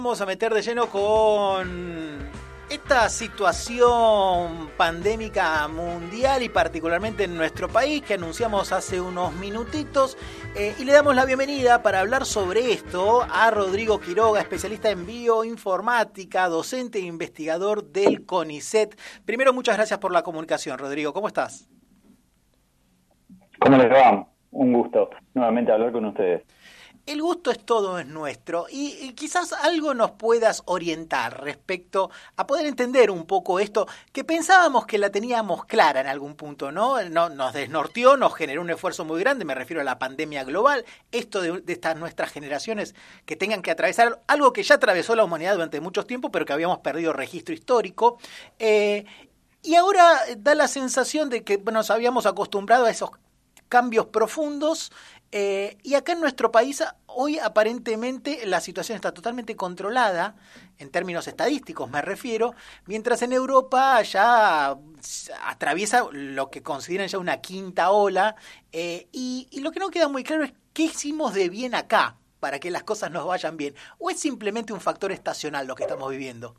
Vamos a meter de lleno con esta situación pandémica mundial y particularmente en nuestro país que anunciamos hace unos minutitos y le damos la bienvenida para hablar sobre esto a Rodrigo Quiroga, especialista en bioinformática, docente e investigador del CONICET. Primero, muchas gracias por la comunicación, Rodrigo. ¿Cómo estás? ¿Cómo les va? Un gusto nuevamente hablar con ustedes. El gusto es todo, es nuestro, y quizás algo nos puedas orientar respecto a poder entender un poco esto, que pensábamos que la teníamos clara en algún punto, ¿no? Nos desnorteó, nos generó un esfuerzo muy grande, me refiero a la pandemia global, esto de estas nuestras generaciones que tengan que atravesar algo que ya atravesó la humanidad durante mucho tiempo, pero que habíamos perdido registro histórico, y ahora da la sensación de que nos habíamos acostumbrado a esos cambios profundos. Y acá en nuestro país hoy aparentemente la situación está totalmente controlada, en términos estadísticos me refiero, mientras en Europa ya atraviesa lo que consideran ya una quinta ola, y lo que no queda muy claro es qué hicimos de bien acá para que las cosas nos vayan bien, o es simplemente un factor estacional lo que estamos viviendo.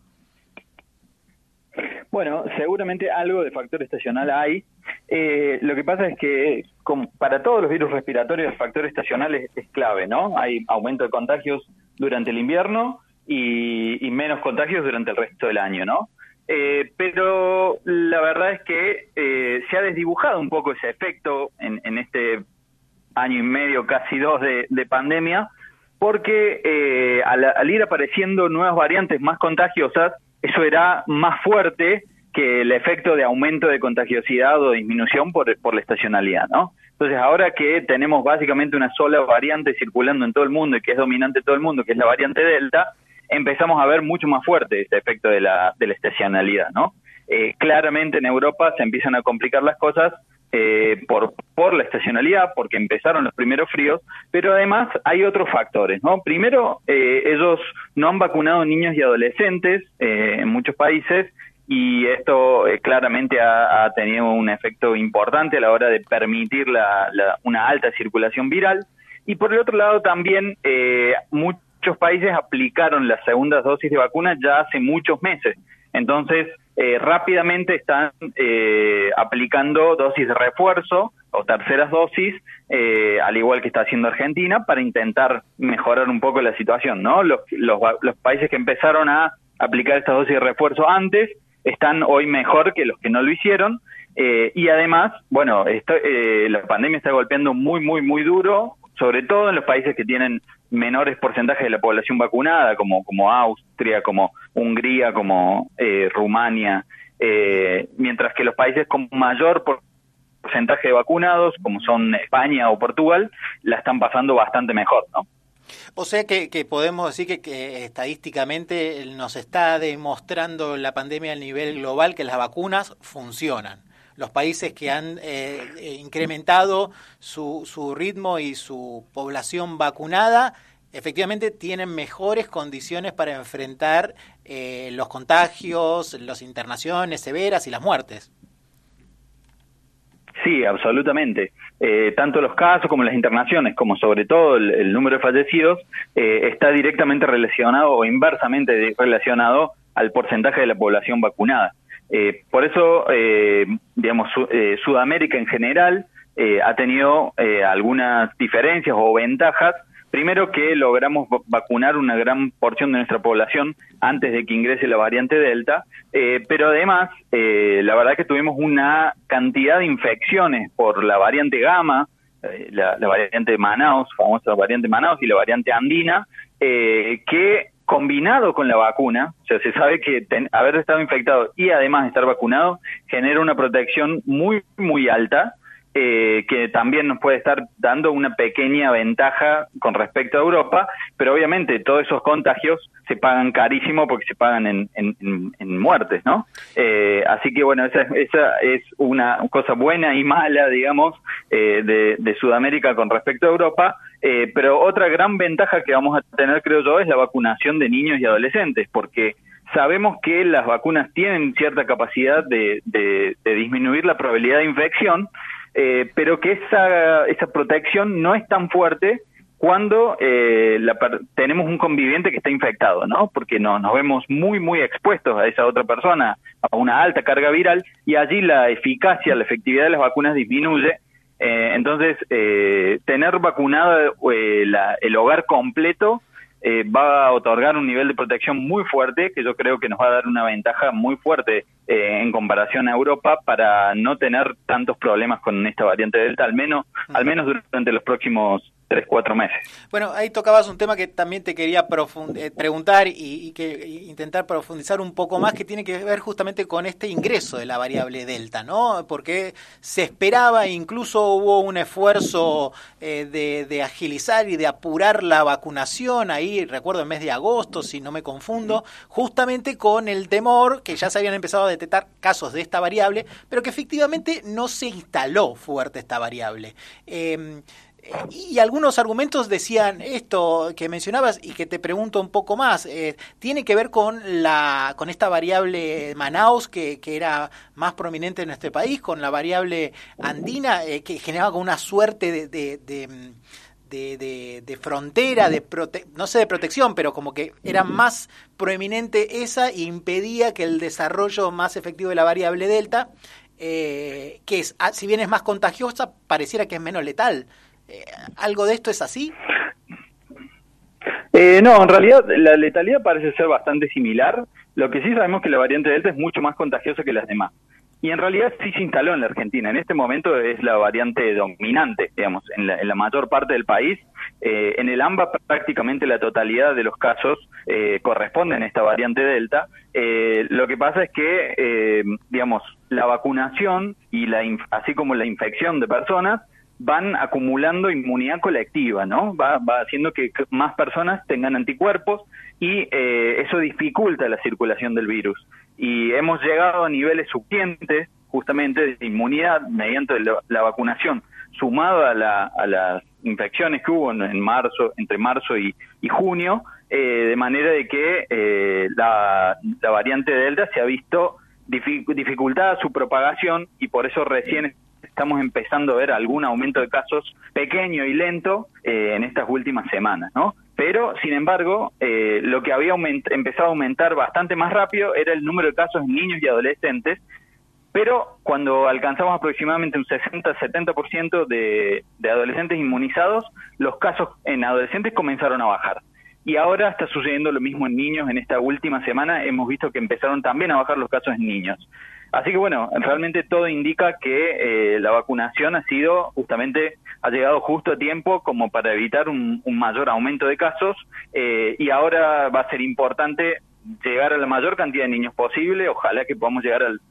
Bueno, seguramente algo de factor estacional hay. Lo que pasa es que para todos los virus respiratorios el factor estacional es clave, ¿no? Hay aumento de contagios durante el invierno y menos contagios durante el resto del año, ¿no? Pero la verdad es que se ha desdibujado un poco ese efecto en este año y medio, casi dos de pandemia, porque al ir apareciendo nuevas variantes más contagiosas, eso era más fuerte que el efecto de aumento de contagiosidad o disminución por la estacionalidad, ¿no? Entonces, ahora que tenemos básicamente una sola variante circulando en todo el mundo y que es dominante en todo el mundo, que es la variante Delta, empezamos a ver mucho más fuerte este efecto de la estacionalidad, ¿no? Claramente en Europa se empiezan a complicar las cosas por la estacionalidad, porque empezaron los primeros fríos, pero además hay otros factores, ¿no? Primero, ellos no han vacunado niños y adolescentes en muchos países, y esto claramente ha tenido un efecto importante a la hora de permitir una alta circulación viral. Y por el otro lado también muchos países aplicaron las segundas dosis de vacuna ya hace muchos meses. Entonces rápidamente están aplicando dosis de refuerzo o terceras dosis, al igual que está haciendo Argentina, para intentar mejorar un poco la situación, ¿no? Los países que empezaron a aplicar estas dosis de refuerzo antes están hoy mejor que los que no lo hicieron, y además, bueno, la pandemia está golpeando muy duro, sobre todo en los países que tienen menores porcentajes de la población vacunada, como Austria, como Hungría, como Rumania, mientras que los países con mayor porcentaje de vacunados, como son España o Portugal, la están pasando bastante mejor, ¿no? O sea que podemos decir que estadísticamente nos está demostrando la pandemia a nivel global que las vacunas funcionan. Los países que han incrementado su ritmo y su población vacunada, efectivamente tienen mejores condiciones para enfrentar los contagios, las internaciones severas y las muertes. Sí, absolutamente. Tanto los casos como las internaciones, como sobre todo el número de fallecidos, está directamente relacionado o inversamente relacionado al porcentaje de la población vacunada. Por eso, Sudamérica en general ha tenido algunas diferencias o ventajas. Primero, que logramos vacunar una gran porción de nuestra población antes de que ingrese la variante Delta, pero además, la verdad que tuvimos una cantidad de infecciones por la variante Gamma, la variante de Manaus, famosa variante Manaus, y la variante andina, que combinado con la vacuna, o sea, se sabe que haber estado infectado y además estar vacunado genera una protección muy alta, que también nos puede estar dando una pequeña ventaja con respecto a Europa, pero obviamente todos esos contagios se pagan carísimo porque se pagan en muertes, ¿no? Así que bueno, esa es una cosa buena y mala, digamos, de Sudamérica con respecto a Europa, pero otra gran ventaja que vamos a tener, creo yo, es la vacunación de niños y adolescentes, porque sabemos que las vacunas tienen cierta capacidad de disminuir la probabilidad de infección, pero que esa protección no es tan fuerte cuando tenemos un conviviente que está infectado, ¿no? Porque nos vemos muy, muy expuestos a esa otra persona, a una alta carga viral, y allí la eficacia, la efectividad de las vacunas disminuye. Entonces, tener vacunado el hogar completo va a otorgar un nivel de protección muy fuerte, que yo creo que nos va a dar una ventaja muy fuerte en comparación a Europa para no tener tantos problemas con esta variante Delta, al menos durante los próximos 3-4 meses. Bueno, ahí tocabas un tema que también te quería preguntar y que intentar profundizar un poco más, que tiene que ver justamente con este ingreso de la variable Delta, ¿no? Porque se esperaba, incluso hubo un esfuerzo de agilizar y de apurar la vacunación, ahí recuerdo el mes de agosto, si no me confundo, justamente con el temor que ya se habían empezado a detectar casos de esta variable, pero que efectivamente no se instaló fuerte esta variable. Y algunos argumentos decían esto que mencionabas y que te pregunto un poco más, tiene que ver con esta variable Manaus que era más prominente en nuestro país, con la variable andina que generaba como una suerte de frontera, no sé de protección, pero como que era más proeminente esa e impedía que el desarrollo más efectivo de la variable Delta, que es, si bien es más contagiosa, pareciera que es menos letal. ¿Algo de esto es así? No, en realidad la letalidad parece ser bastante similar. Lo que sí sabemos que la variante Delta es mucho más contagiosa que las demás. Y en realidad sí se instaló en la Argentina. En este momento es la variante dominante, digamos, en la mayor parte del país. En el AMBA prácticamente la totalidad de los casos corresponden a esta variante Delta. Lo que pasa es que, digamos, la vacunación y así como la infección de personas van acumulando inmunidad colectiva, ¿no? Va haciendo que más personas tengan anticuerpos y eso dificulta la circulación del virus. Y hemos llegado a niveles suficientes, justamente, de inmunidad mediante la vacunación, sumado a las infecciones que hubo entre marzo y junio, de manera de que la variante Delta se ha visto dificultada su propagación y por eso recién estamos empezando a ver algún aumento de casos pequeño y lento en estas últimas semanas, ¿no? Pero, sin embargo, lo que había empezado a aumentar bastante más rápido era el número de casos en niños y adolescentes, pero cuando alcanzamos aproximadamente un 60-70% de adolescentes inmunizados, los casos en adolescentes comenzaron a bajar. Y ahora está sucediendo lo mismo en niños. En esta última semana hemos visto que empezaron también a bajar los casos en niños. Así que bueno, realmente todo indica que la vacunación ha llegado justo a tiempo como para evitar un mayor aumento de casos y ahora va a ser importante llegar a la mayor cantidad de niños posible, ojalá que podamos llegar al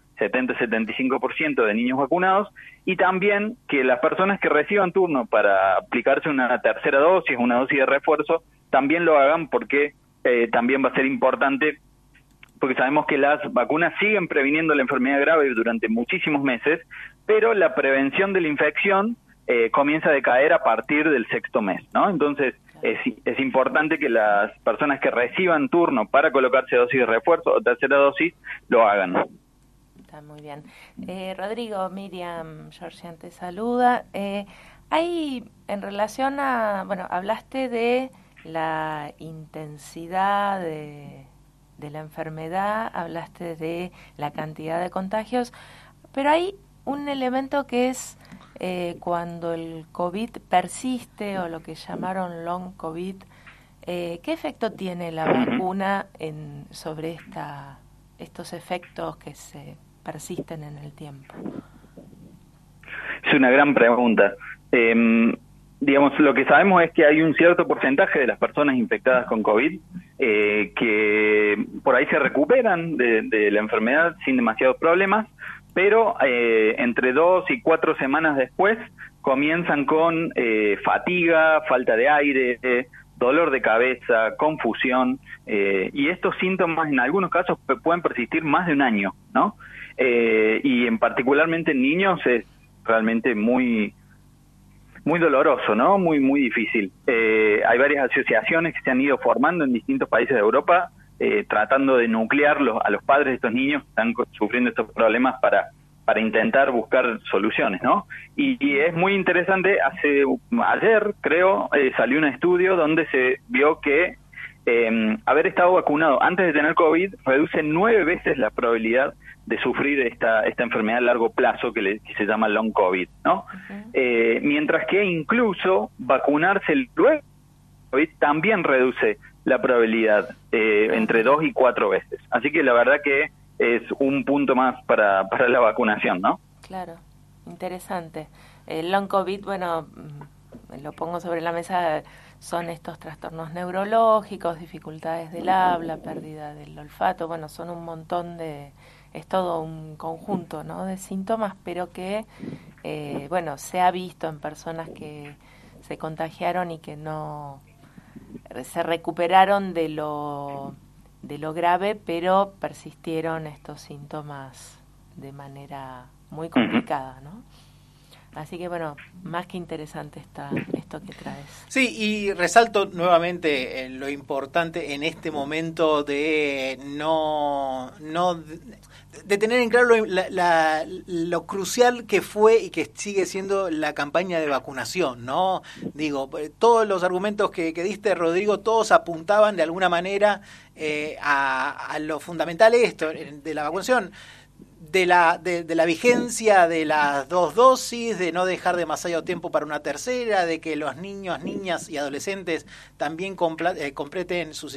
70-75% de niños vacunados y también que las personas que reciban turno para aplicarse una tercera dosis, una dosis de refuerzo, también lo hagan porque también va a ser importante porque sabemos que las vacunas siguen previniendo la enfermedad grave durante muchísimos meses, pero la prevención de la infección comienza a decaer a partir del 6º mes, ¿no? Entonces, es importante que las personas que reciban turno para colocarse dosis de refuerzo o tercera dosis, lo hagan. Está muy bien. Rodrigo, Miriam, Georgian te saluda. Hay, en relación a, hablaste de la intensidad de la enfermedad, hablaste de la cantidad de contagios, pero hay un elemento que es cuando el COVID persiste o lo que llamaron long COVID. ¿Qué efecto tiene la vacuna sobre estos efectos que se persisten en el tiempo? Es una gran pregunta. Digamos, lo que sabemos es que hay un cierto porcentaje de las personas infectadas con COVID que por ahí se recuperan de la enfermedad sin demasiados problemas, pero entre 2 y 4 semanas después comienzan con fatiga, falta de aire, dolor de cabeza, confusión, y estos síntomas en algunos casos pueden persistir más de un año, ¿no? Y particularmente en niños es realmente muy doloroso, ¿no? Muy difícil. Hay varias asociaciones que se han ido formando en distintos países de Europa tratando de nuclear a los padres de estos niños que están sufriendo estos problemas para para intentar buscar soluciones, ¿no? Y es muy interesante, ayer creo, salió un estudio donde se vio que haber estado vacunado antes de tener COVID reduce 9 veces la probabilidad de sufrir esta enfermedad a largo plazo que se llama long COVID, ¿no? Mientras que incluso vacunarse luego de COVID también reduce la probabilidad entre 2 y 4 veces. Así que la verdad que es un punto más para la vacunación, ¿no? Claro, interesante. El long COVID, bueno, lo pongo sobre la mesa, son estos trastornos neurológicos, dificultades del habla, pérdida del olfato, bueno, son un montón es todo un conjunto, ¿no?, de síntomas, pero que, bueno, se ha visto en personas que se contagiaron y que no se recuperaron de lo grave, pero persistieron estos síntomas de manera muy complicada, ¿no? Así que, bueno, más que interesante está esto que traes. Sí, y resalto nuevamente lo importante en este momento de de tener en claro lo crucial que fue y que sigue siendo la campaña de vacunación, ¿no? Digo, todos los argumentos que diste, Rodrigo, todos apuntaban de alguna manera a lo fundamental esto de la vacunación. De la vigencia de las 2 dosis, de no dejar demasiado tiempo para una tercera, de que los niños, niñas y adolescentes también completen su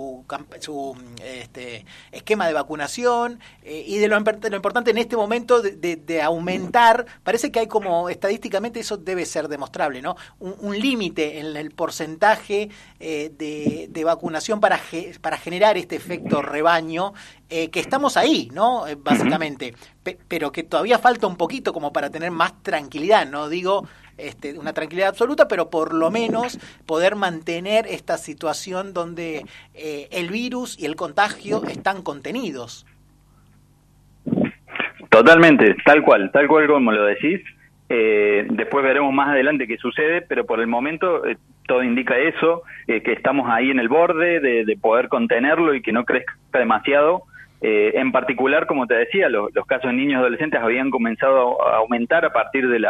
esquema de vacunación, y de lo importante en este momento de aumentar, parece que hay como estadísticamente eso debe ser demostrable, ¿no? Un límite en el porcentaje de vacunación para generar este efecto rebaño, que estamos ahí, ¿no? Básicamente, pero que todavía falta un poquito como para tener más tranquilidad, no digo una tranquilidad absoluta, pero por lo menos poder mantener esta situación donde el virus y el contagio están contenidos. Totalmente, tal cual como lo decís. Después veremos más adelante qué sucede, pero por el momento todo indica eso, que estamos ahí en el borde de poder contenerlo y que no crezca demasiado. En particular, como te decía, los casos de niños y adolescentes habían comenzado a aumentar a partir de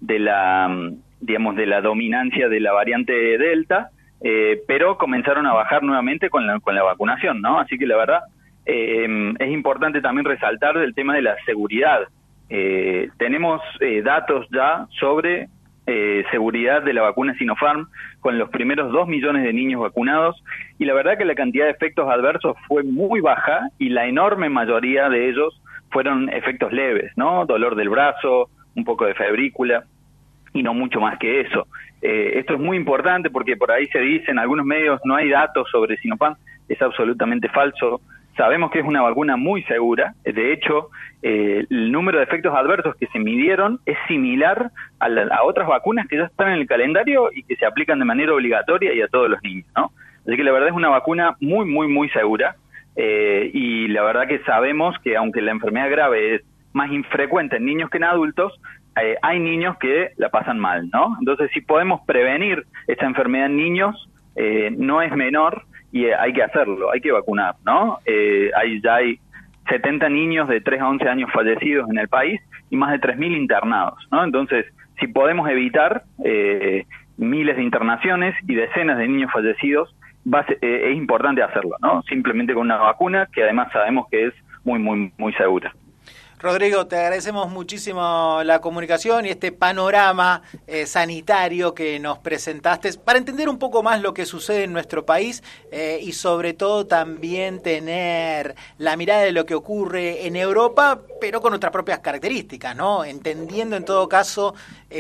la dominancia de la variante Delta, pero comenzaron a bajar nuevamente con la vacunación, ¿no? Así que la verdad es importante también resaltar el tema de la seguridad. Tenemos datos ya sobre seguridad de la vacuna Sinopharm con los primeros 2 millones de niños vacunados, y la verdad que la cantidad de efectos adversos fue muy baja y la enorme mayoría de ellos fueron efectos leves, ¿no? Dolor del brazo, un poco de febrícula y no mucho más que eso. Esto es muy importante porque por ahí se dice en algunos medios no hay datos sobre Sinopharm, es absolutamente falso. Sabemos que es una vacuna muy segura. De hecho, el número de efectos adversos que se midieron es similar a otras vacunas que ya están en el calendario y que se aplican de manera obligatoria y a todos los niños, ¿no? Así que la verdad es una vacuna muy, muy, muy segura. Y la verdad que sabemos que aunque la enfermedad grave es más infrecuente en niños que en adultos, hay niños que la pasan mal, ¿no? Entonces, si podemos prevenir esta enfermedad en niños, no es menor. Y hay que hacerlo, hay que vacunar, ¿no? Ya hay 70 niños de 3 a 11 años fallecidos en el país y más de 3.000 internados, ¿no? Entonces, si podemos evitar miles de internaciones y decenas de niños fallecidos, es importante hacerlo, ¿no? Simplemente con una vacuna que además sabemos que es muy, muy, muy segura. Rodrigo, te agradecemos muchísimo la comunicación y este panorama sanitario que nos presentaste para entender un poco más lo que sucede en nuestro país, y sobre todo también tener la mirada de lo que ocurre en Europa, pero con nuestras propias características, ¿no? Entendiendo en todo caso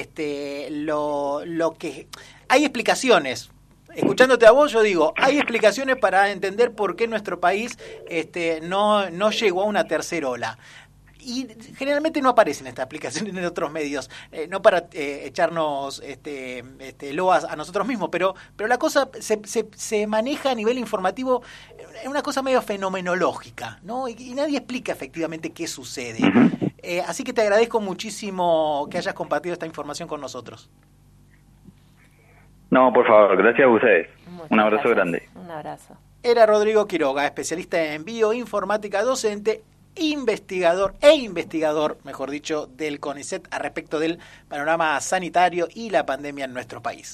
lo que hay explicaciones. Escuchándote a vos, yo digo, hay explicaciones para entender por qué nuestro país no llegó a una tercera ola. Y generalmente no aparecen estas aplicaciones en otros medios, no para echarnos loas a nosotros mismos, pero la cosa se maneja a nivel informativo en una cosa medio fenomenológica, ¿no? Y nadie explica efectivamente qué sucede. Así que te agradezco muchísimo que hayas compartido esta información con nosotros. No, por favor, gracias a ustedes. Un abrazo grande. Un abrazo. Era Rodrigo Quiroga, especialista en bioinformática docente, investigador, mejor dicho, del CONICET a respecto del panorama sanitario y la pandemia en nuestro país.